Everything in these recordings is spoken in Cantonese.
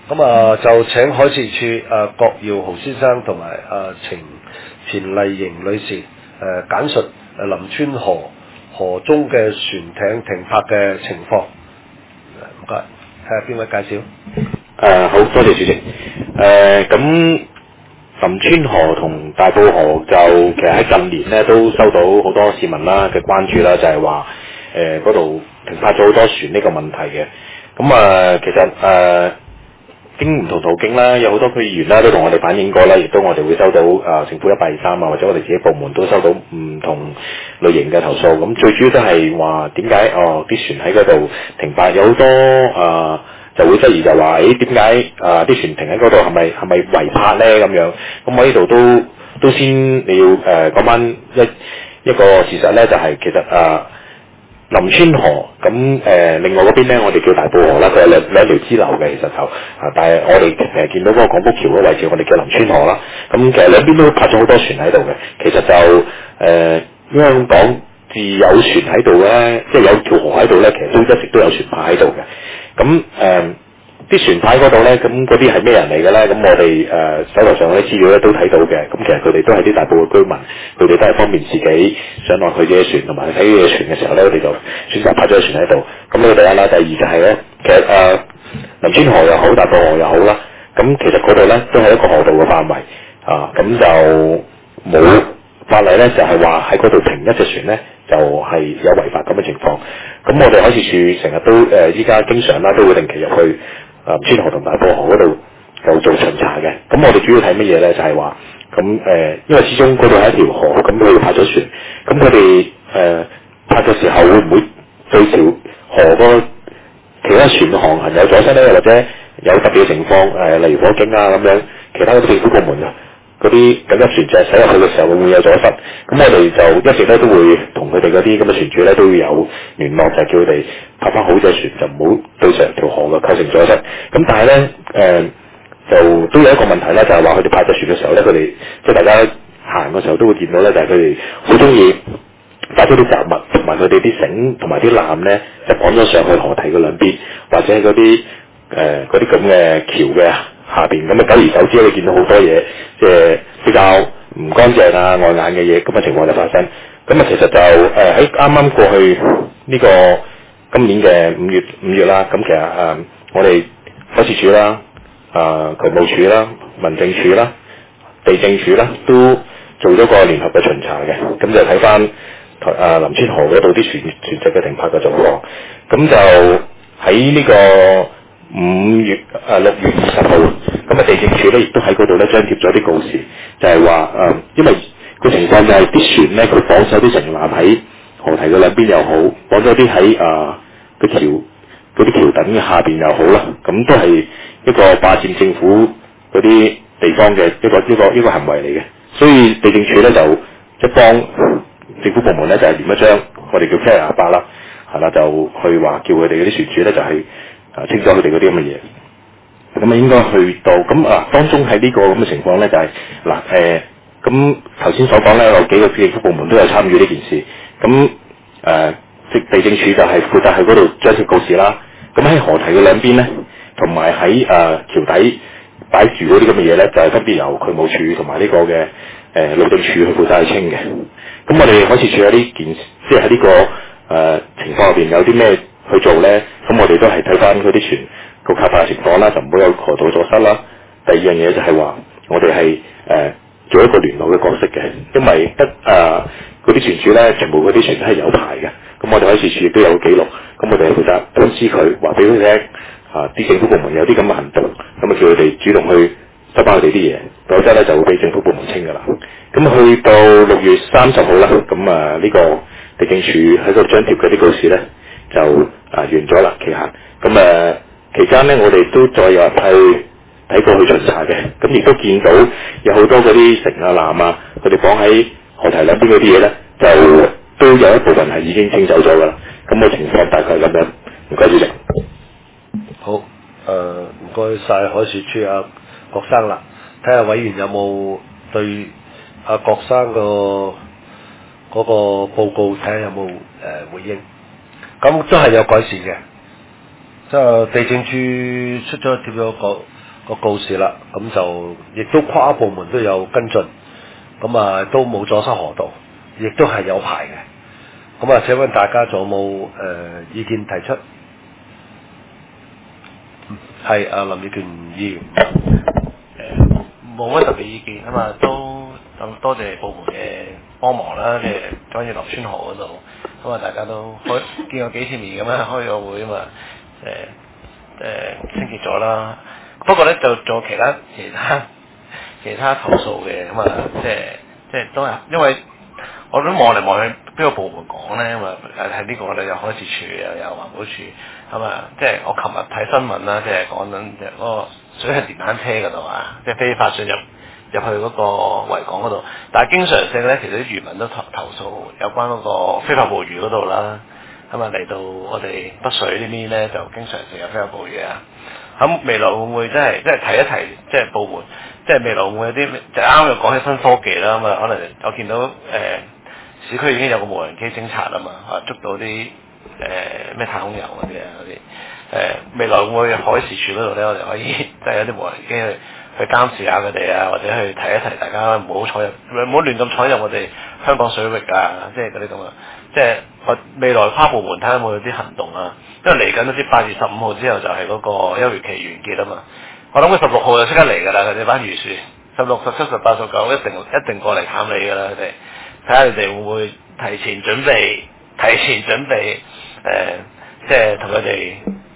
咁啊，就請海事處郭耀豪先生同埋錢麗瑩女士簡述林村河中嘅船艇停泊嘅情況。唔該，睇下邊位介紹。 好多謝主席。咁林村河同大埔河就其實喺近年咧都收到好多市民啦嘅關注啦，就係話嗰度停泊咗好多船呢個問題嘅。咁其實經唔同途徑啦，有好多區議員啦都同我哋反映過啦，亦都我哋會收到政府123或者我哋自己部門都收到唔同類型嘅投訴。咁最主要都係話點解啲船喺嗰度停泊，有好多就會質疑就話點解啲船停喺嗰度係咪違泊咧咁樣？咁我呢度都先你要講翻一個事實咧，就係其實林村河咁另外嗰邊咧，我哋叫大埔河啦，佢有兩條支流嘅，其實就但係我哋見到嗰個廣福橋嘅位置，我哋叫林村河啦。咁其實兩邊都泊咗好多船喺度嘅，其實就香港自有船喺度咧，即係有條河喺度咧，其實都一直都有船泊喺度嘅。咁啲船牌嗰度咧，咁嗰啲係咩人嚟嘅咧？咁我哋手頭上嗰啲資料咧都睇到嘅。咁其實佢哋都係啲大埔嘅居民，佢哋都係方便自己上落佢嘅船，同埋睇佢嘅船嘅時候咧，我哋就選擇泊咗個船喺度。咁呢個第一啦，第二就係咧，其實林村河又好，大埔河又好啦。咁其實嗰度咧都係一個河道嘅範圍咁就冇法例咧，就係話喺嗰度停一隻船咧，就係有違法咁嘅情況。咁我哋海事處成日都依家經常啦，都會定期入去林村河同大埔河嗰度就做巡查嘅。咁我哋主要睇乜嘢咧？就係話咁因為始終嗰度係一條河，咁佢哋泊咗船，咁佢哋泊嘅時候會唔會對條河個其他船航行有阻塞咧？或者有特別嘅情況例如火警咁樣，其他嘅政府部門嗰啲緊急船隻駛入去嘅時候會唔會有阻塞？咁我哋就一直咧都會同佢哋嗰啲咁嘅船主咧都會有聯絡，就係叫佢哋泊翻好隻船，就唔好對成條河嘅構成阻塞。咁但係咧就都有一個問題啦，就係話佢哋泊隻船嘅時候咧，佢哋即係大家行嘅時候都會見到咧，就係佢哋好中意擺咗啲雜物同埋佢哋啲繩同埋啲纜咧，就綁咗上去河堤嘅兩邊，或者係嗰啲咁嘅橋嘅下邊。咁久而久之你見到好多嘢，即係比較唔乾淨礙眼嘅嘢，咁嘅情況就發生。咁其實就喺啱啱過去呢個今年嘅五月啦，咁其實我哋海事處啦、渠務署啦、民政處啦、地政處啦，都做咗個聯合嘅巡查嘅。咁就睇翻林村河嗰度啲船隻嘅停泊嘅狀況。咁就喺呢個6月20號，咁地政處咧亦都喺嗰度咧張貼咗啲告示，就係話因為個情況就係啲船咧，佢綁咗啲繩纜喺河堤嘅兩邊又好，綁咗啲喺嗰啲橋墩嘅下邊又好啦，咁都係一個霸佔政府嗰啲地方嘅一個行為嚟嘅。所以地政處咧就一幫政府部門咧就係連一張我哋叫 Care 8啦，係啦，就去話叫佢哋嗰啲船主咧就係清咗佢哋嗰啲咁嘅嘢。咁應該去到咁當中喺呢個咁嘅情況咧，就係咁頭先所講咧，有幾個政府部門都有參與呢件事。咁地政處就係負責喺嗰度張貼告示啦。咁喺河堤嘅兩邊咧，同埋喺橋底擺住嗰啲咁嘅嘢咧，就係分別由渠務署同埋呢個嘅路政署去負責去清嘅。咁我哋海事處喺呢件事，即係喺呢個情況入邊有啲咩去做咧？咁我哋都係睇翻嗰啲船個泊泊嘅情況啦，就唔好有河道阻塞啦。第二樣嘢就係話，我哋係做一個聯絡嘅角色嘅，因為嗰啲船主咧，全部嗰啲船都係有牌嘅。咁我哋海事處亦都有記錄，咁我哋係負責通知佢，話俾佢聽啲政府部門有啲咁嘅行動，咁叫佢哋主動去收翻佢哋啲嘢，否則咧就會俾政府部門清㗎啦。咁去到6月30號啦，咁呢個地政處喺嗰度張貼嗰啲告示咧就完咗啦，期限。咁期間咧，我哋都再有人去睇過去巡查嘅，咁亦都見到有好多嗰啲繩纜佢哋綁喺河堤兩邊嗰啲嘢咧，就都有一部分係已經清走咗㗎啦。咁個情況大概係咁樣。唔該主席。 好，唔該晒海事處郭生啦。睇下委員有冇對郭生嗰個報告睇下有冇回應。咁都係有改善嘅。即係地政處出咗貼咗個個告示啦，咁就亦都跨部門都有跟進，咁啊都冇阻塞河道，亦都係有排嘅。咁啊，請問大家仲有冇意見提出？係啊，林義權議員。 冇乜特別意見啊嘛，都多謝部門嘅幫忙啦，即係關於流川河嗰度，咁啊大家都見過幾次面咁樣開咗會啊嘛，清潔咗啦。不過咧就仲有其他投訴嘅，咁啊即係都係因為我都望嚟望去邊個部門講咧，咁啊係呢個咧有海事處又有環保署，咁啊即係我琴日睇新聞啦，即係講緊嗰個水上電單車嗰度啊，即係非法進入去嗰個維港嗰度，但係經常性咧，其實啲漁民都投訴有關嗰個非法捕魚嗰度啦，咁啊嚟到我哋北水呢邊咧就經常性有非法捕魚啊。咁未來會唔會即係提一提，即係部門，即係未來會唔會有啲就啱又講起新科技啦，咁啊可能我見到市區已經有個無人機偵察啊嘛，捉到啲咩太空油嗰啲啊嗰啲，未來會唔會海事處嗰度咧，我哋可以即係有啲無人機去監視下佢哋啊，或者去提一提大家唔好亂咁闖入我哋香港水域啊，即係嗰啲咁啊，即係未來跨部門睇下有冇啲行動啊，因為嚟緊都知8月15號之後就係嗰個休漁期完結啊嘛，我諗佢16號就即刻嚟㗎啦，佢哋班漁船16、17、18、19一定過嚟探你㗎啦，佢哋睇下你哋會唔會提前準備，即係同佢哋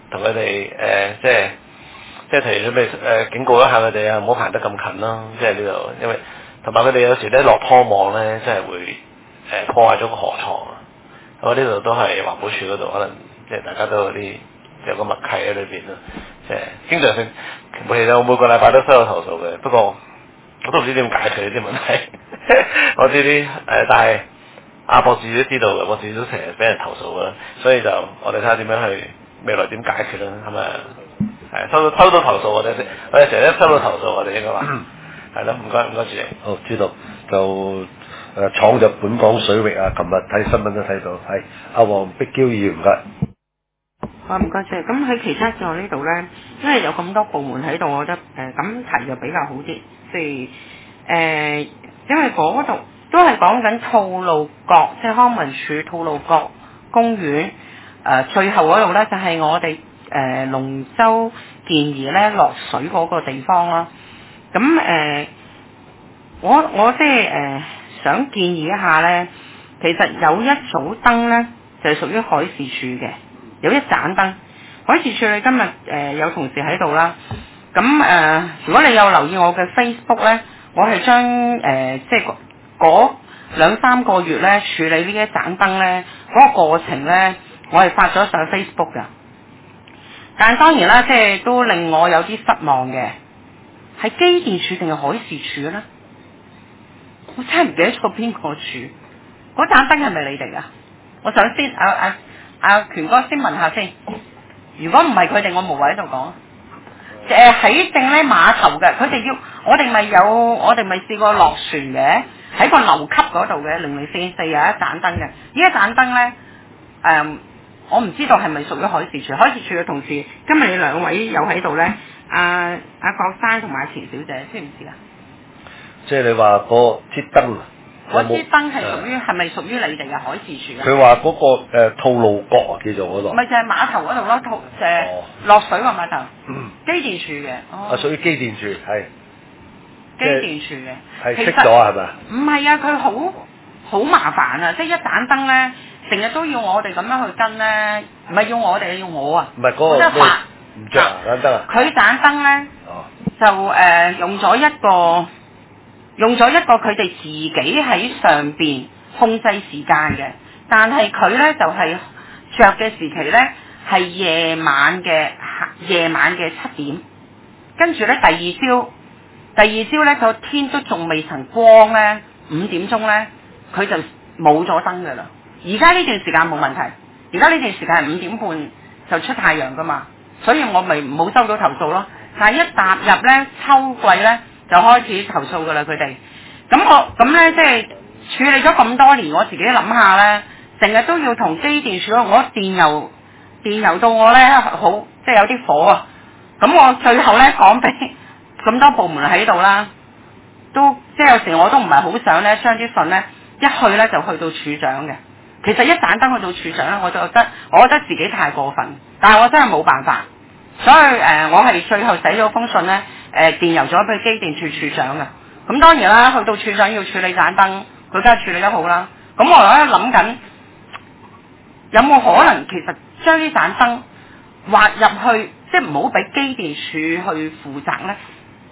即係提前準備警告一下佢哋啊，唔好行得咁近咯，即係呢度，因為同埋佢哋有時咧落拖網咧，即係會破壞咗個河床啊。咁呢度都係環保署嗰度，可能即係大家都有個默契喺裏邊咯，即係經常性其實我每個禮拜都收到投訴嘅，不過我都唔知點解決呢啲問題。我知啲但係阿博士都知道嘅，博士都成日俾人投訴嘅，所以就我哋睇下點樣去未來點解決啦，係咪？係收到投訴我哋成日都收到投訴，我哋應該話係咯，唔該主席。 好，知道就闖入本港水域啊！琴日睇新聞都睇到，係阿黃碧嬌議員唔該。 好唔該曬。咁喺其他座呢度咧，因為有咁多部門喺度，我覺得咁提就比較好啲。即係因為嗰度都係講緊吐露角，即係康文署吐露角公園。最後嗰度咧就係我哋龍舟建議咧落水嗰個地方啦。咁我即係想建議一下咧，其實有一組燈咧就係屬於海事處嘅，有一盞燈。海事處你今日有同事喺度啦，咁如果你有留意我嘅 Facebook 咧，我係將即係嗰2-3個月咧處理呢一盞燈咧嗰個過程咧，我係發咗上 Facebook 㗎。但係當然啦，即係都令我有啲失望嘅，係機電署定係海事處咧？我真係唔記得咗邊個處，嗰盞燈係咪你哋啊？我想先權哥先問下先，如果唔係佢哋，我無謂喺度講。喺正咧碼頭嘅，佢哋我哋咪試過落船嘅，喺個樓級嗰度嘅0044有一盞燈嘅，呢一盞燈咧我唔知道係咪屬於海事處。海事處嘅同事，今日你兩位有喺度咧，阿郭生同埋錢小姐，知唔知啊？ 即係你話嗰支燈啊？ 嗰支燈係咪屬於你哋嘅海事處啊？ 佢話嗰個吐露角啊，叫做嗰度。 咪就係碼頭嗰度咯，落水個碼頭。機電處嘅。 哦。屬於機電處係。 機電處嘅。 係熄咗係咪？ 唔係啊，佢好麻煩啊！即係一盞燈咧，成日都要我哋咁樣去跟咧，唔係要我哋，要我啊。 唔係嗰個唔着啊盞燈啊。 佢盞燈咧，就用咗一個佢哋自己喺上邊控制時間嘅，但係佢咧就係着嘅時期咧係夜晚嘅7點，跟住咧第二朝咧個天都仲未曾光咧，5點鐘咧佢就冇咗燈噶啦。而家呢段時間冇問題，而家呢段時間係5點半就出太陽噶嘛，所以我咪冇收到投訴咯。但係一踏入咧秋季咧，就開始投訴噶啦佢哋。咁咧即係處理咗咁多年，我自己諗下咧，成日都要同機電署，我電郵到我咧好即係有啲火啊！咁我最後咧講俾咁多部門喺度啦，都即係有時我都唔係好想咧將啲信咧一去咧就去到處長嘅。其實一盞燈去到處長咧，我覺得自己太過分，但係我真係冇辦法，所以我係最後寫咗封信咧，電郵咗俾機電處處長嘅。咁當然啦，去到處長要處理盞燈，佢梗係處理得好啦。咁我喺度諗緊，有冇可能其實將呢盞燈劃入去，即係唔好俾機電處去負責咧？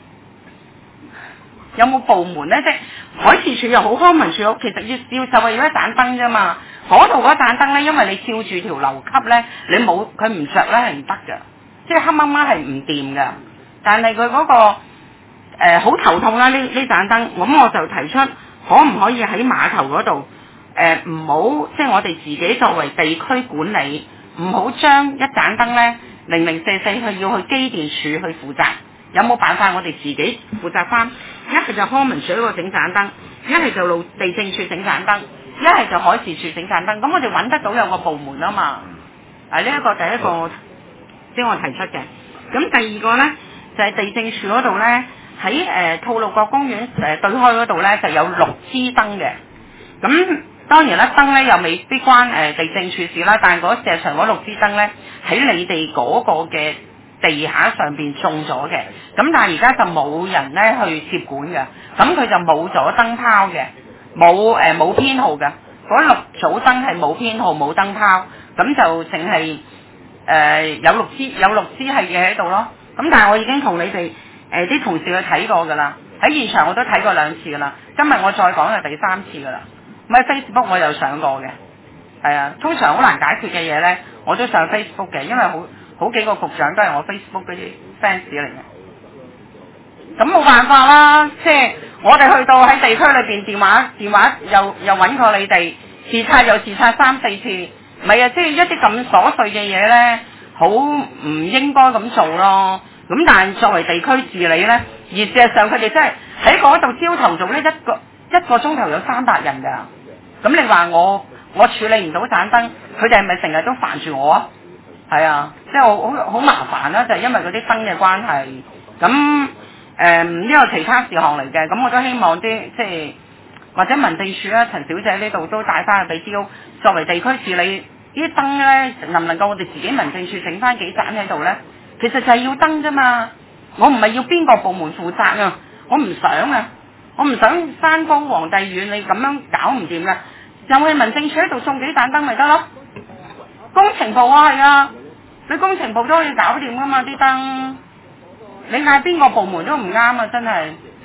有冇部門咧？即係海事處又好，康文署好，其實要就係要一盞燈啫嘛。嗰度嗰盞燈咧，因為你照住條樓級咧，你冇佢唔着咧係唔得㗎，即係黑媽媽係唔掂㗎。但係佢嗰個好頭痛啦，呢盞燈，咁我就提出可唔可以喺碼頭嗰度唔好，即係我哋自己作為地區管理，唔好將一盞燈咧0044去要去機電署去負責。有冇辦法我哋自己負責翻？一係就康文署嗰個整盞燈，一係就地政處整盞燈，一係就海事處整盞燈。咁我哋揾得到有個部門啊嘛。呢一個第一個即係我提出嘅。咁第二個咧就係地政處嗰度咧，喺吐露角公園對開嗰度咧就有6支燈嘅。咁當然啦，燈咧又未必關地政處事啦，但係嗰石場嗰6支燈咧喺你哋嗰個嘅地下上邊種咗嘅，咁但係而家就冇人咧去接管嘅，咁佢就冇咗燈泡嘅，冇編號嘅，嗰6組燈係冇編號冇燈泡，咁就淨係有6支係嘅喺度咯。咁但係我已經同你哋啲同事去睇過㗎啦，喺現場我都睇過2次㗎啦，今日我再講係第3次㗎啦。咁喺 Facebook 我有上過嘅，係啊，通常好難解決嘅嘢咧，我都上 Facebook 嘅，因為好幾個局長都係我 Facebook 嗰啲 fans 嚟嘅，咁冇辦法啦，即係我哋去到喺地區裏邊電話又揾過你哋，視察又視察3、4次，唔係啊，即係一啲咁瑣碎嘅嘢咧，好唔應該咁做咯。咁但係作為地區治理咧，而事實上佢哋真係喺嗰度朝頭早咧一個鐘頭有300人㗎，咁你話我處理唔到盞燈，佢哋係咪成日都煩住我啊？係啊，即係好麻煩啦，就係因為嗰啲燈嘅關係。咁呢個其他事項嚟嘅，咁我都希望啲即係或者民政處啦，陳小姐呢度都帶翻去俾 DO，作為地區治理呢啲燈咧，能唔能夠我哋自己民政處整翻幾盞喺度咧？其實就係要燈啫嘛，我唔係要邊個部門負責啊，我唔想啊，我唔想山高皇帝遠，你咁樣搞唔掂噶，就去民政處喺度送幾盞燈咪得咯。工程部啊，係啊。你工程部都可以搞掂噶嘛啲燈，你嗌邊個部門都唔啱啊！真係，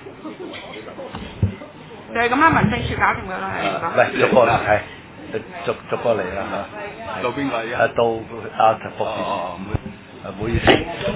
就係咁啦，民政處搞掂佢啦，係。 嚟逐個嚟，係逐個嚟啦嚇。 到邊個啊？ 到阿陳博士。唔好意思。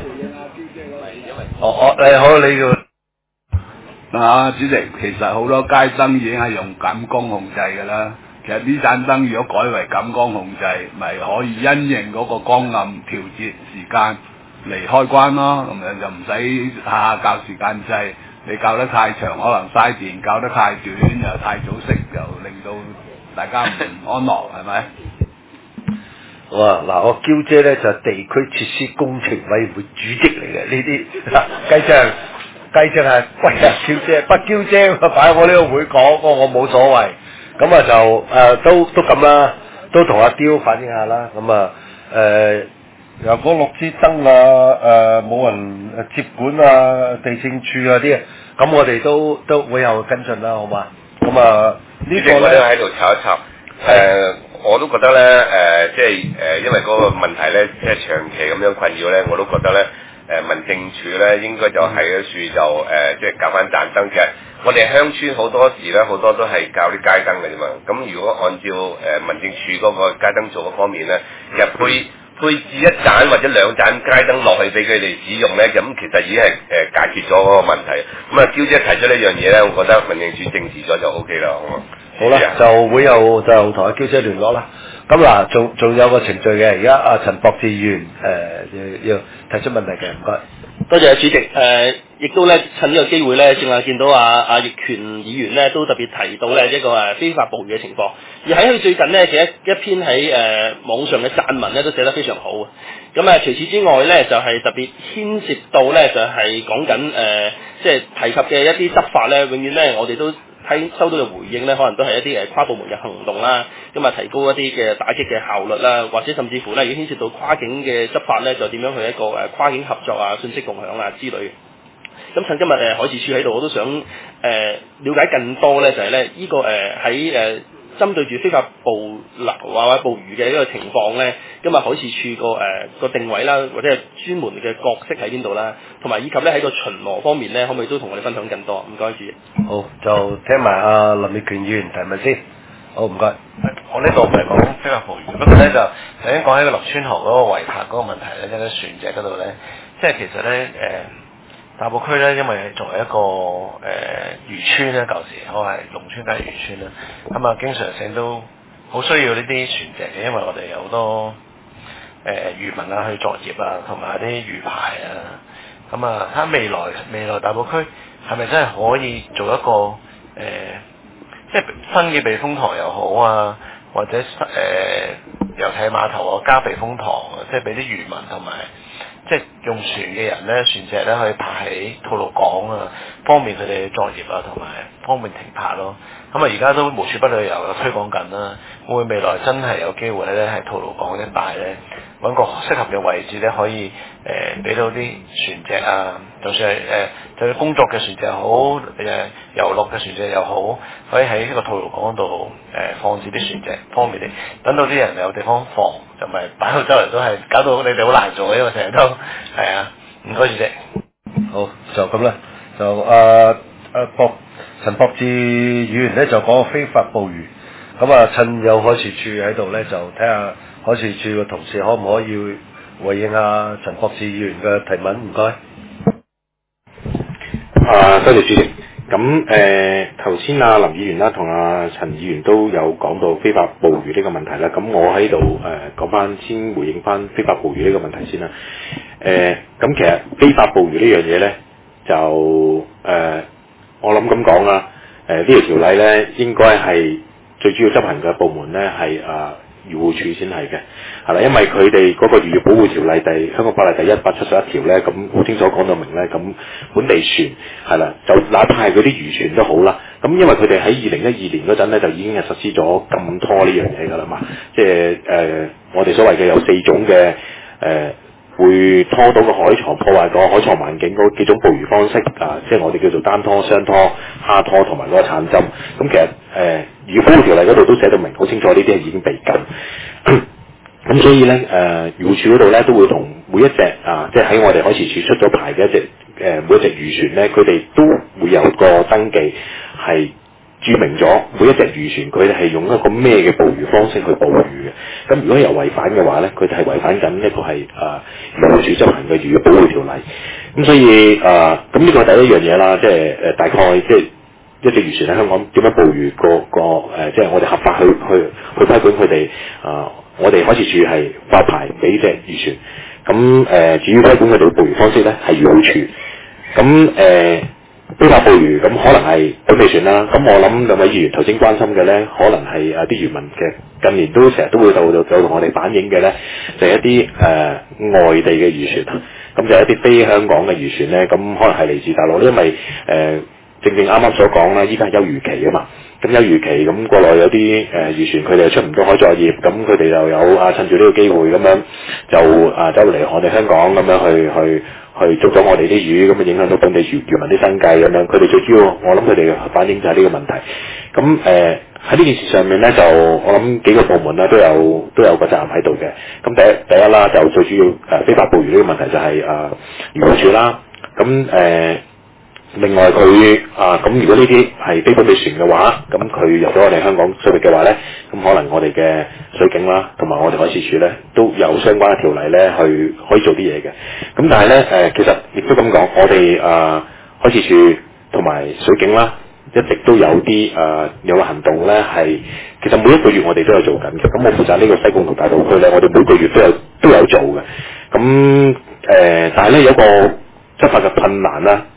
你好，你要。 主席，其實好多街燈已經係用感光控制㗎啦。其實呢盞燈如果改為感光控制，咪可以因應嗰個光暗調節時間嚟開關咯，咁樣就唔使下下校時間制。你校得太長可能嘥電，校得太短又太早熄，又令到大家唔安樂，係咪？ 好啊，嗱，我嬌姐咧就係地區設施工程委員會主席嚟嘅，呢啲雞精係喂啊，嬌姐不嬌姐擺我呢個會講，我冇所謂。咁啊就都咁啦，都同阿刁反映下啦。咁啊由嗰6支燈啊冇人接管啊，地政處啊啲，咁我哋都會有跟進啦，好嘛？咁啊呢個咧喺度炒一炒。我都覺得咧即係因為嗰個問題咧，即係長期咁樣困擾咧，我都覺得咧民政處咧應該就係一處就即係搞翻盞燈嘅。我哋鄉村好多時咧，好多都係教啲街燈嘅啫嘛。咁如果按照民政處嗰個街燈做嗰方面咧，其實配置一盞或者2盞街燈落去俾佢哋使用咧，咁其實已經係解決咗嗰個問題。咁啊，嬌姐提出呢樣嘢咧，我覺得民政處正視咗就 O K 啦，好嘛？ 好啦，就會有就同阿嬌姐聯絡啦。咁嗱，仲有個程序嘅，而家阿陳博志議員要提出問題嘅，唔該。 多謝主席。 亦都咧趁呢個機會咧，正話見到阿易權議員咧都特別提到咧一個非法捕魚嘅情況，而喺佢最近咧寫一篇喺網上嘅撰文咧都寫得非常好嘅。咁除此之外咧就係、特別牽涉到咧就係講緊即係提及嘅一啲執法咧，永遠咧我哋都收到嘅回應咧，可能都係一啲跨部門嘅行動啦，咁提高一啲嘅打擊嘅效率啦，或者甚至乎咧，如果牽涉到跨境嘅執法咧，就點樣去一個跨境合作啊、信息共享啊之類。咁趁今日海事處喺度，我都想了解更多咧，就係咧呢個喺針對住非法捕撈或者捕魚嘅一個情況咧，今日海事處個定位啦，或者係專門嘅角色喺邊度啦，同埋以及咧喺個巡邏方面咧，可唔可以都同我哋分享更多？唔該，主席。 好，就聽埋阿林業權議員提問先。好，唔該。 我呢度唔係講非法捕魚，不過咧就頭先講喺個落川河嗰個圍泊嗰個問題咧，即係船隻嗰度咧，即係其實咧大埔區咧，因為作為一個漁村咧，舊時我係農村加漁村啦，咁啊經常性都好需要呢啲船隻嘅，因為我哋有好多漁民啊去作業啊，同埋啲魚排啊，咁啊睇未來大埔區係咪真係可以做一個即係新嘅避風塘又好啊，或者油艇碼頭啊加避風塘啊，即係俾啲漁民同埋即係用船嘅人咧，船隻咧可以泊喺吐露港啊，方便佢哋作業啊，同埋方便停泊咯。咁啊，而家都無處不旅遊有推廣緊啦。會唔會未來真係有機會咧，喺吐露港一帶咧揾個適合嘅位置咧，可以俾到啲船隻啊，就算係就算工作嘅船隻又好，遊樂嘅船隻又好，可以喺呢個吐露港度放置啲船隻，方便啲，等到啲人有地方放，就唔係擺到周圍都係，搞到你哋好難做，因為成日都係啊。唔該，主席。 好，就咁啦。就陳博志議員咧就講非法捕魚，咁趁有海事處喺度咧，就睇下海事處嘅同事可唔可以回應下陳博志議員嘅提問，唔該。 多謝主席。咁頭先林議員啦同陳議員都有講到非法捕魚呢個問題啦，咁我喺度講翻先回應翻非法捕魚呢個問題先啦。咁其實非法捕魚呢樣嘢咧，就我諗咁講啦，呢條條例咧應該係最主要執行嘅部門咧係漁護署先係嘅，係啦，因為佢哋嗰個漁業保護條例香港法例第171條咧，咁好清楚講到明咧，咁本地船係啦，就哪怕係嗰啲漁船都好啦，咁因為佢哋喺2012年嗰陣咧就已經係實施咗禁拖呢樣嘢㗎啦嘛，即係我哋所謂嘅有4種嘅會拖到個海床，破壞個海床環境嗰幾種捕魚方式即係我哋叫做單拖、雙拖、蝦拖同埋嗰個鏟針。咁其實漁業保護條例嗰度都寫到明，好清楚呢啲係已經被禁。咁所以咧漁護署嗰度咧都會同每一隻即係喺我哋海事處出咗牌嘅一隻每一隻漁船咧，佢哋都會有個登記係註明咗每一隻漁船佢哋係用一個咩嘅捕魚方式去捕魚嘅。咁如果有違反嘅話咧，佢哋係違反緊一個係漁護署執行嘅漁業保護條例。咁所以咁呢個第一樣嘢啦，即係大概即係一隻漁船喺香港點樣捕魚即係我哋合法去批管佢哋我哋海事處係發牌俾隻漁船。咁主要批管佢哋捕魚方式咧係漁護署。咁非法捕魚咁可能係本地船啦，咁我諗兩位議員頭先關心嘅咧，可能係啲漁民嘅近年都成日都會到同我哋反映嘅咧，就係一啲外地嘅漁船，咁就係一啲非香港嘅漁船咧，咁可能係嚟自大陸，因為正正啱啱所講啦，依家係休漁期啊嘛，咁休漁期咁國內有啲漁船佢哋又出唔到海作業，咁佢哋就有趁住呢個機會咁樣就走嚟我哋香港咁樣去捉咗我哋啲魚，咁啊影響到本地漁民啲生計咁樣。佢哋最主要，我諗佢哋反映就係呢個問題。咁喺呢件事上面咧，就我諗幾個部門咧都有個責任喺度嘅。咁第一啦，就最主要非法捕魚呢個問題就係漁護署啦。咁另外佢咁如果呢啲係非本地船嘅話，咁佢入咗我哋香港水域嘅話咧，咁可能我哋嘅水警啦，同埋我哋海事處咧都有相關嘅條例咧，去可以做啲嘢嘅。咁但係咧其實亦都咁講，我哋海事處同埋水警啦，一直都有啲有個行動咧，係其實每一個月我哋都有做緊嘅。咁我負責呢個西貢同大埔區咧，我哋每個月都有做嘅。咁但係咧有個執法嘅困難啦。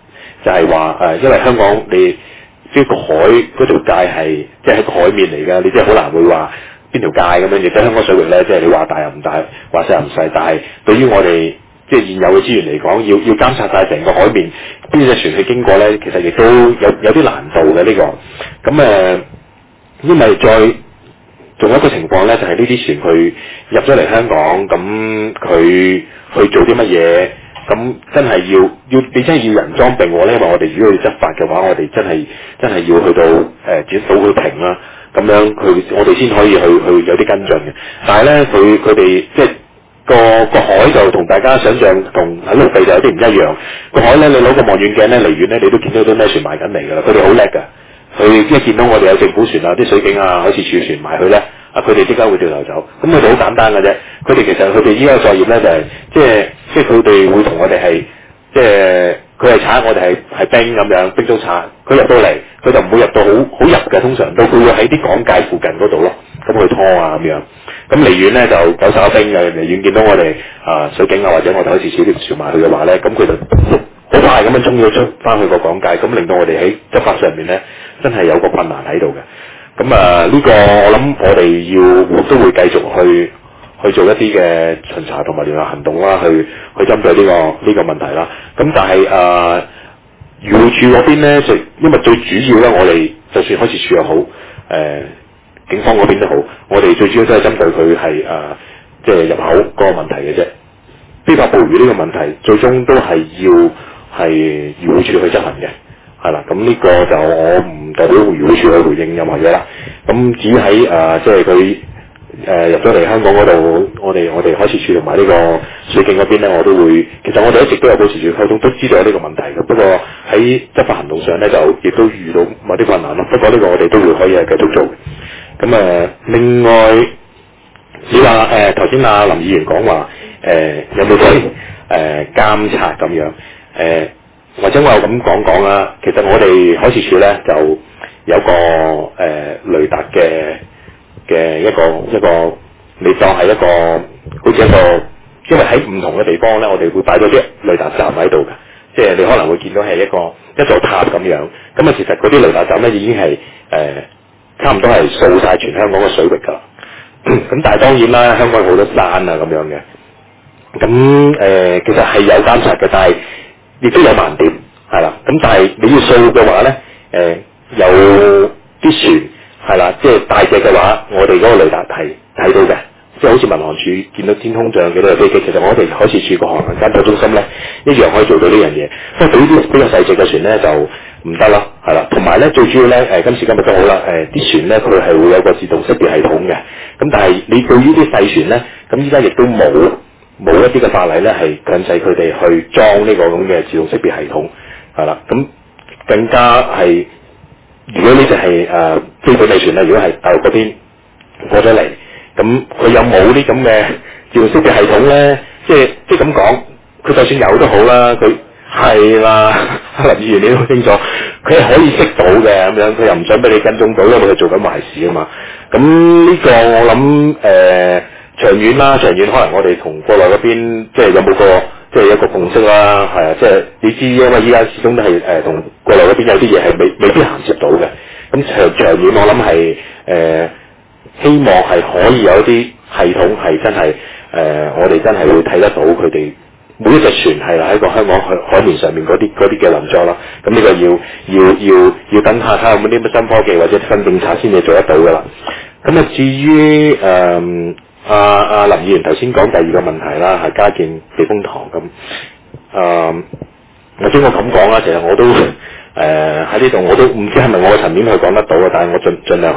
就係話因為香港你即係個海嗰條界係即係喺個海面嚟㗎，你即係好難會話邊條界咁樣。亦都香港水域咧，即係你話大又唔大，話細又唔細，但係對於我哋即係現有嘅資源嚟講，要監察晒成個海面邊隻船去經過咧，其實亦都有啲難度嘅呢個。咁因為再仲有一個情況咧，就係呢啲船佢入咗嚟香港，咁佢去做啲乜嘢？咁真係要你真係要人裝備喎咧，因為我哋如果要執法嘅話，我哋真係要去到指導佢停啦，咁樣我哋先可以去有啲跟進嘅。但係咧，佢哋即係個海就同大家想象同喺陸地就有啲唔一樣。個海咧，你攞個望遠鏡咧離遠咧，你都見到啲咩船埋緊嚟㗎啦。佢哋好叻㗎，佢一見到我哋有政府船啊、啲水警啊、海事處船埋去咧。佢哋即刻會掉頭走，咁佢哋好簡單嘅啫。佢哋其實佢哋依家嘅作業咧就係即係佢哋會同我哋係即係佢係賊，我哋係兵咁樣兵中賊。佢入到嚟，佢就唔會入到好入嘅，通常都佢會喺啲港界附近嗰度咯，咁去拖啊咁樣。咁離遠咧就有哨兵嘅，離遠見到我哋水警啊或者我哋海事處啲船埋去嘅話咧，咁佢就好快咁樣衝咗出翻去個港界，咁令到我哋喺執法上面咧真係有個困難喺度嘅。咁呢個我諗我哋都會繼續去做一啲嘅巡查同埋聯合行動啦，去針對呢個問題啦。咁但係漁護署嗰邊咧，因為最主要咧，我哋就算海事處又好，警方嗰邊都好，我哋最主要都係針對佢係即係入口嗰個問題嘅啫。非法捕魚呢個問題，最終都係要係漁護署去執行嘅。係啦，咁呢個就我唔代表漁護署去回應任何嘢啦。咁至於喺即係佢入咗嚟香港嗰度，我哋海事處同埋呢個水警嗰邊咧，我都會其實我哋一直都有保持住溝通，都知道有呢個問題嘅。不過喺執法行動上咧，就亦都遇到某啲困難咯。不過呢個我哋都會可以係繼續做嘅。咁另外你話頭先阿林議員講話有冇啲監察咁樣或者我又咁講啦，其實我哋海事處咧就有個雷達嘅一個，你當係一個好似一個，因為喺唔同嘅地方咧，我哋會擺咗啲雷達站喺度嘅，即係你可能會見到係一座塔咁樣。咁其實嗰啲雷達站咧已經係差唔多係掃晒全香港嘅水域㗎。咁但係當然啦，香港有好多山啊咁樣嘅。咁其實係有監察嘅，但係亦都有盲點，係啦。咁但係你要掃嘅話咧，有啲船係啦，即係大隻嘅話，我哋嗰個雷達係睇到嘅，即係好似民航處見到天空上幾多架飛機，其實我哋海事處個航行監測中心咧一樣可以做到呢樣嘢。不過對於啲比較細隻嘅船咧就唔得啦，係啦。同埋咧最主要咧今時今日都好啦，啲船咧佢係會有個自動識別系統嘅。咁但係你對於啲細船咧，咁依家亦都冇一啲嘅法例咧係強制佢哋去裝呢個咁嘅自動識別系統，係啦。咁更加係，如果呢隻係非本地船咧，如果係大陸嗰邊過咗嚟，咁佢有冇呢咁嘅自動識別系統咧？即係咁講，佢就算有都好啦，佢係啦，林議員你都清楚，佢係可以識到嘅咁樣，佢又唔想俾你跟蹤到，因為佢做緊壞事啊嘛。咁呢個我諗長遠可能我哋同國內嗰邊即係有冇即係一個共識啦，係啊，即係你知，因為依家始終都係同國內嗰邊有啲嘢係未必銜接到嘅。咁長遠我諗係希望係可以有一啲系統係真係我哋真係會睇得到佢哋每一隻船係啦喺個香港海面上面嗰啲嘅運作啦。咁呢個要等下睇下有冇啲乜新科技或者新政策先至做得到噶啦。咁至於阿林議員頭先講第二個問題啦，係加建避風塘咁。或者我咁講啦，其實我都喺呢度我都唔知係咪我嘅層面去講得到嘅，但係我盡量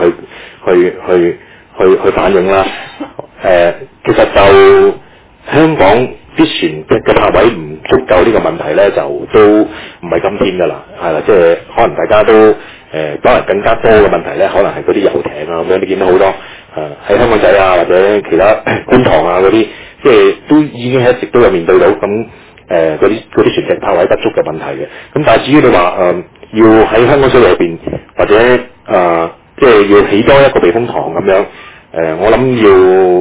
去反映啦。其實就香港啲船嘅泊位唔足夠呢個問題咧，就都唔係今天㗎啦，係啦，即係可能大家都當然更加多嘅問題咧，可能係嗰啲遊艇啊咁樣，你見到好多喺香港仔啊或者其他觀塘啊嗰啲，即係都已經一直都有面對到咁嗰啲船隻泊位不足嘅問題嘅。咁但係至於你話要喺香港水域入邊或者即係要起多一個避風塘咁樣，我諗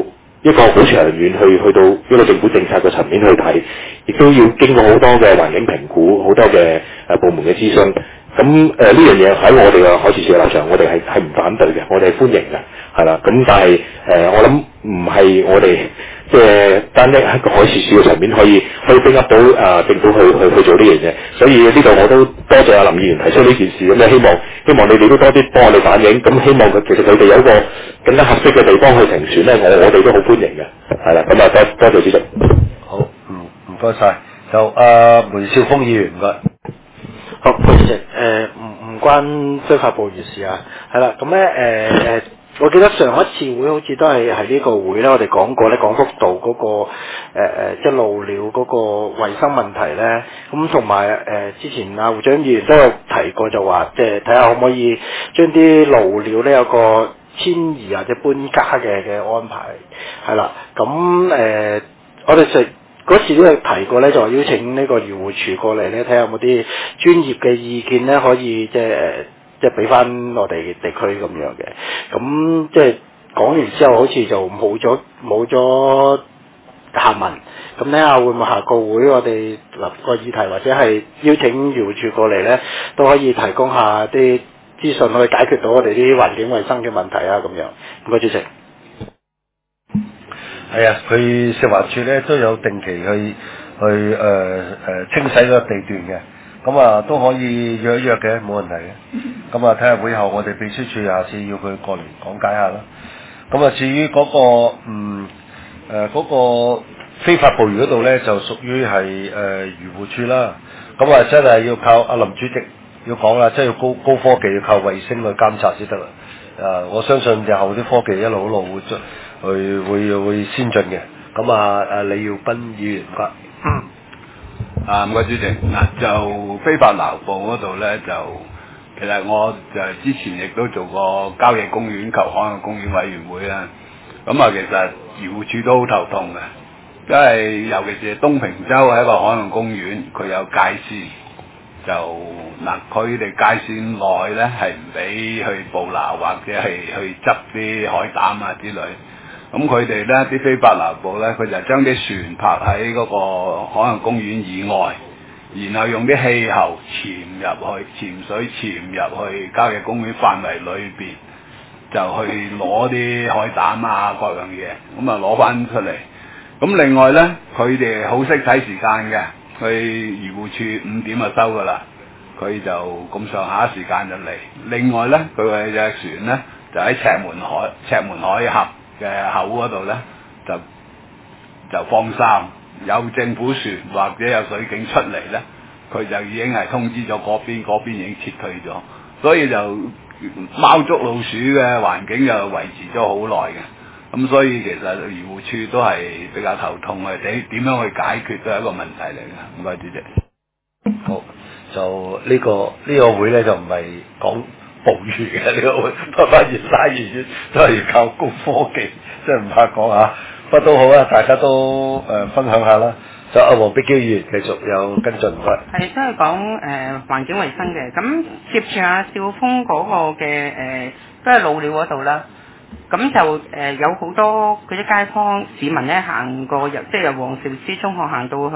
一個好長遠去到一個政府政策嘅層面去睇，亦都要經過好多嘅環境評估，好多嘅部門嘅諮詢。咁呢樣嘢喺我哋嘅海事處嘅立場，我哋係唔反對嘅，我哋係歡迎嘅，係啦。咁但係我諗唔係我哋即係單一喺個海事處嘅層面可以逼up到政府去做呢樣嘢。所以呢度我都多謝阿林議員提出呢件事，咁咧希望你哋都多啲幫我哋反映。咁希望其實佢哋有一個更加合適嘅地方去停船咧，我哋都好歡迎嘅，係啦。咁多謝主席。 好，唔該晒。就梅少峰議員唔該。 好，主席，唔關非法捕魚事啊，係啦，咁咧我記得上一次會好似都係喺呢個會咧，我哋講過咧廣福道嗰個即係鷺鳥嗰個衞生問題咧，咁同埋之前胡長議員都有提過，就話即係睇下可唔可以將啲鷺鳥咧有個遷移或者搬家嘅安排，係啦，咁我哋嗰次都有提過咧，就話邀請呢個漁護署過嚟咧，睇下有冇啲專業嘅意見咧，可以即係俾翻我哋地區咁樣嘅。咁即係講完之後，好似就冇咗下文。咁睇下會唔會下個會我哋立個議題，或者係邀請漁護署過嚟咧，都可以提供下啲資訊去解決到我哋啲環境衞生嘅問題啊咁樣。唔該，主席。 係啊，佢食環署咧都有定期去清洗個地段嘅，咁都可以約一約嘅，冇問題嘅。咁睇下會後我哋秘書處下次要佢過嚟講解下啦。咁至於嗰個非法捕魚嗰度咧，就屬於係漁護署啦。咁真係要靠阿林主席要講啦，真係要高科技，要靠衛星去監察先得啦。我相信日後啲科技一路會先進嘅。咁李耀斌議員唔該。 唔該主席。嗱就非法撈捕嗰度咧，就其實我就之前亦都做過郊野公園及海洋公園委員會啦。其實漁護署都好頭痛嘅，因為尤其是東平洲係一個海洋公園，佢有界線。就佢哋界線內咧係唔俾去捕撈或者係去執啲海膽啊之類。咁佢哋咧啲非法撈捕咧，佢就將啲船泊喺嗰個海洋公園以外，然後用啲氣喉潛水潛入去郊野公園範圍裏邊，就去攞啲海膽啊各樣嘢，咁攞翻出嚟。咁另外咧，佢哋好識睇時間嘅。佢漁護署5點就收噶啦，佢就咁上下時間就嚟。另外咧，佢嘅隻船咧就喺赤門海峽嘅口嗰度咧，就放生。有政府船或者有水警出嚟咧，佢就已經係通知咗嗰邊已經撤退咗，所以就貓捉老鼠嘅環境就維持咗好耐嘅。咁所以其實漁護署都係比較頭痛嘅，點樣去解決都係一個問題嚟嘅。唔該，主席。 好，就呢個會咧就唔係講捕魚嘅呢個會，反而鯊魚都係靠高科技，即係唔怕講嚇。不過都好啊，大家都分享下啦。就阿黃碧嬌議員繼續有跟進，唔該。 係都係講環境衞生嘅，咁接住阿少峰嗰個嘅都係鷺鳥嗰度啦。咁就有好多嗰啲街坊市民咧行過即係由黃兆之中學行到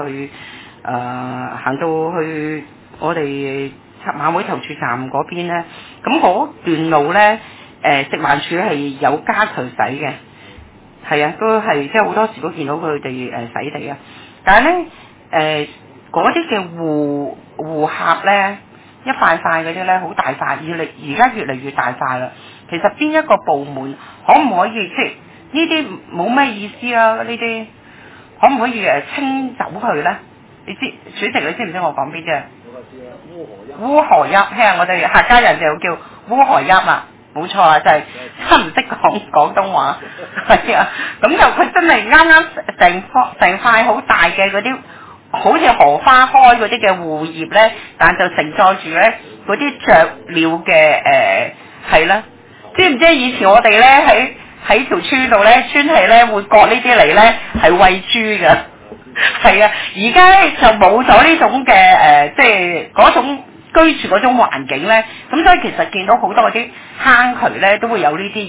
去我哋馬會投注站嗰邊咧，咁嗰段路咧食環署係有加強洗嘅，係啊，都係即係好多時都見到佢哋洗地啊，但係咧嗰啲嘅護盒咧一塊塊嗰啲咧好大塊，而家越嚟越大塊啦。其實邊一個部門可唔可以即係呢啲冇咩意思啊？呢啲可唔可以清走佢咧？你知主席你知唔知我講邊啫？烏河鴨係啊，我哋客家人就叫烏河鴨啊，冇錯啊，就係唔識講廣東話係啊。咁就佢真係啱成塊好大嘅嗰啲，好似荷花開嗰啲嘅護葉咧，但就承載住咧嗰啲雀鳥嘅係啦。知唔知以前我哋咧喺條村度咧，村係咧會割呢啲嚟咧係餵豬㗎，係啊！而家咧就冇咗呢種嘅即係嗰種居住嗰種環境咧，咁所以其實見到好多嗰啲坑渠咧都會有呢啲葉，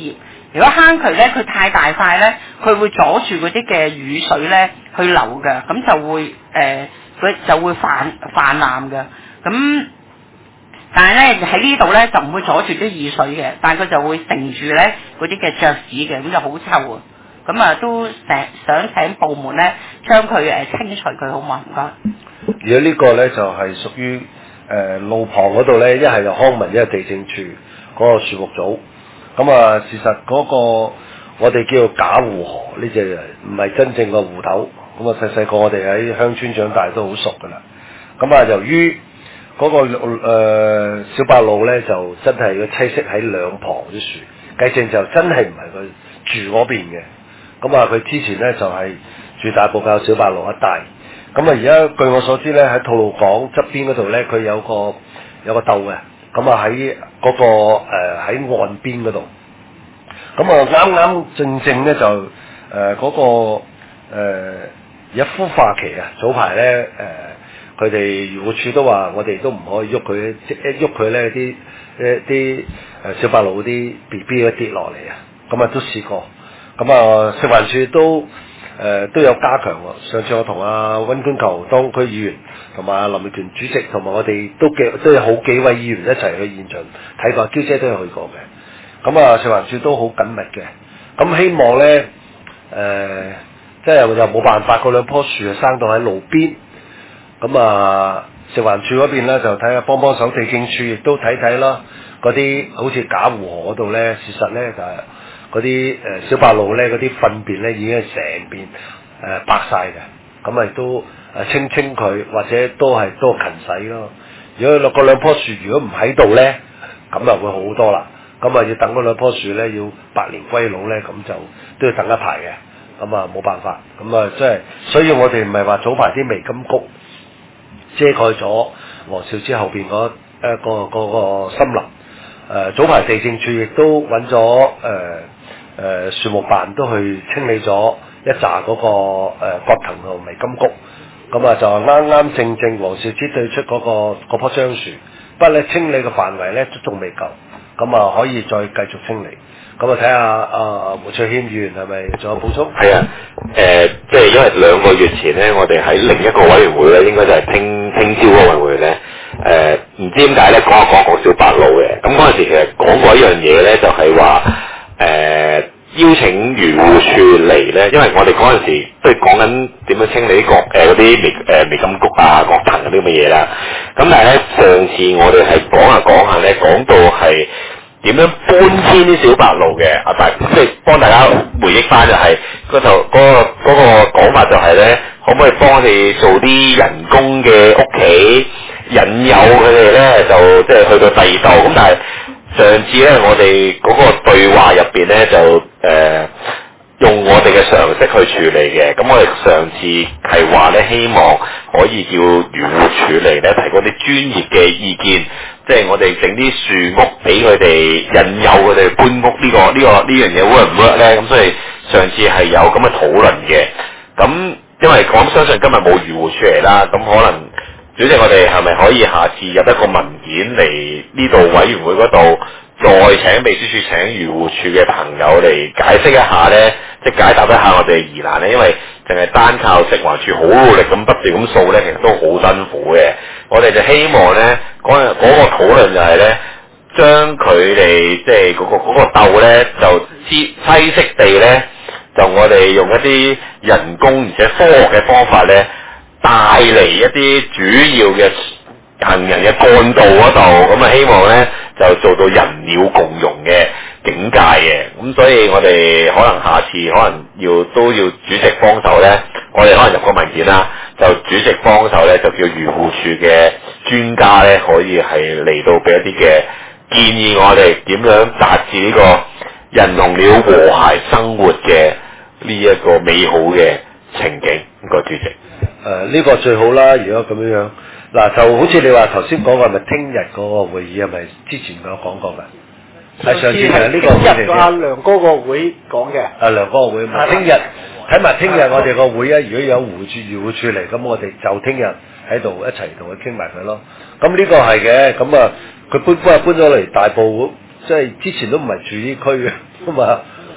如果坑渠咧佢太大塊咧，佢會阻住嗰啲嘅雨水咧去流嘅，咁就會佢就會泛濫嘅。咁但係咧喺呢度咧就唔會阻住啲雨水嘅，但係佢就會盛住咧嗰啲嘅雀屎嘅，咁就好臭啊！咁啊都想請部門咧將佢清除佢好嘛？唔該。 而家呢個咧就係屬於路旁嗰度咧，一係就康文，一係地政處嗰個樹木組。咁啊，事實嗰個我哋叫做假湖河呢隻唔係真正個湖頭。咁啊，細個我哋喺鄉村長大都好熟噶啦。咁啊，由於嗰個小白鷺咧就真係個棲息喺兩旁啲樹，計正就真係唔係佢住嗰邊嘅。咁啊，佢之前咧就係住大埔滘小白鷺一帶。咁啊，而家據我所知咧，喺吐露港側邊嗰度咧，佢有個竇嘅。咁啊，喺嗰個喺岸邊嗰度。咁啊，啱啱正咧就嗰個而家孵化期啊，早排咧佢哋漁護署都話，我哋都唔可以喐佢，一喐佢咧啲小白鷺嗰啲 BB 都跌落嚟啊！咁啊都試過。咁啊，食環署都有加強喎。上次我同阿溫觀球當區議員同埋阿林奕權主席同埋我哋都有好幾位議員一齊去現場睇過，嬌姐都有去過嘅。咁啊，食環署都好緊密嘅。咁希望咧即係又冇辦法，嗰兩棵樹啊生到喺路邊。咁啊，食環署嗰邊咧就睇下幫手，地政處亦都睇啦。嗰啲好似假湖河嗰度咧，事實咧就係嗰啲小白鷺咧嗰啲糞便咧已經係成邊白晒嘅。咁啊亦都清佢，或者都勤洗咯。如果落嗰兩棵樹如果唔喺度咧，咁啊會好多啦。咁啊要等嗰兩棵樹咧要百年歸老咧，咁就都要等一排嘅。咁啊冇辦法。咁啊即係，所以我哋唔係話早排啲薇金菊遮蓋咗黃少之後邊嗰個森林。早排地政處亦都揾咗樹木辦都去清理咗一紮嗰個葛藤同薇金菊。咁啊就啱正黃少之對出嗰棵樟樹，不過咧清理嘅範圍咧都仲未夠，咁啊可以再繼續清理。咁啊睇下胡翠謙議員係咪仲有補充？ 係啊，即係因為2個月前咧，我哋喺另一個委員會咧，應該就係聽朝嗰個委員會咧，唔知點解咧講小白鷺嘅。咁嗰陣時其實講過一樣嘢咧，就係話邀請漁護署嚟咧，因為我哋嗰陣時都係講緊點樣清理嗰啲薇金菊啊、葛藤嗰啲咁嘅嘢啦。咁但係咧，上次我哋係講下咧，講到係點樣搬遷啲小白鷺嘅，即係幫大家回憶翻就係嗰個講法就係咧，可唔可以幫我哋做啲人工嘅屋企，引誘佢哋咧就即係去到第二度。咁但係上次咧，我哋嗰個對話入邊咧就用我哋嘅常識去處理嘅。咁我哋上次係話咧，希望可以叫漁護署嚟咧提供啲專業嘅意見。即係我哋整啲樹屋俾佢哋，引誘佢哋搬屋呢樣嘢 work 唔 work 咧？咁所以上次係有咁嘅討論嘅。咁因為我相信今日冇漁護署嚟啦，咁可能主席我哋係咪可以下次入一個文件嚟呢度委員會嗰度，再請秘書處請漁護署嘅朋友嚟解釋一下咧，即係解答一下我哋嘅疑難咧，因為淨係單靠食環署好努力咁不斷咁掃咧，其實都好辛苦嘅。我哋就希望咧，嗰個討論就係咧，將佢哋即係嗰個竇咧，就棲息地咧，就我哋用一啲人工而且科學嘅方法咧，帶嚟一啲主要嘅行人嘅幹道嗰度，咁啊希望咧就做到人鳥共融嘅境界嘅。咁所以我哋可能下次都要主席幫手咧，我哋可能入個文件啦，就主席幫手咧，就叫漁護署嘅專家咧，可以係嚟到俾一啲嘅建議我哋點樣達至呢個人同鳥和諧生活嘅呢一個美好嘅情景。唔該主席。 呢個最好啦，如果咁樣嗱，就好似你話頭先講嘅，係咪聽日嗰個會議係咪之前有講過㗎？係上次係呢個會嚟嘅。 阿梁哥個會講嘅。 阿梁哥個會，聽日睇埋聽日我哋個會啊！如果有漁護署嚟，咁我哋就聽日喺度一齊同佢傾埋佢咯。咁呢個係嘅，咁啊佢搬咗嚟大埔，即係之前都唔係住呢區嘅，咁啊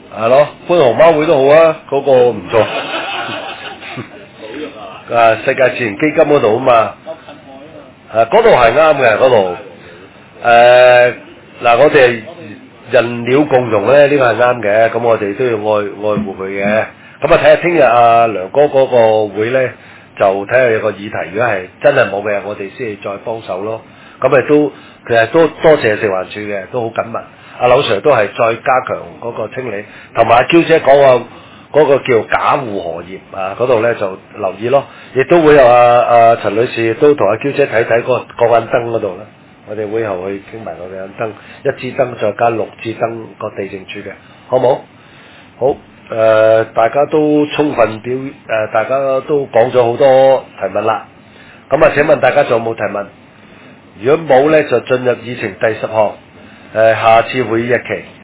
係咯，搬熊貓會都好啊，嗰、個唔錯。世界自然基金嗰度啊嘛，嗰度係啱嘅嗰度。嗱，我哋人鳥共融咧，呢、個係啱嘅，咁我哋都要愛護佢嘅。咁啊，睇下聽日阿梁哥嗰個會咧，就睇下有個議題，如果係真係冇嘅，我哋先至再幫手咯。咁咪都其實都多謝食環署嘅，都好緊密。阿柳 Sir 都係再加強嗰個清理，同埋阿嬌姐講嗰個叫假護荷葉啊，嗰度咧就留意咯。亦都會有阿陳女士都同阿嬌姐睇睇嗰眼燈嗰度啦。我哋會後去傾埋嗰眼燈，一支燈再加6支燈個地政處嘅，好冇？好。大家都充分大家都講咗好多提問啦。咁啊，請問大家仲有冇提問？如果冇呢，就進入議程第10項。下次會議日期。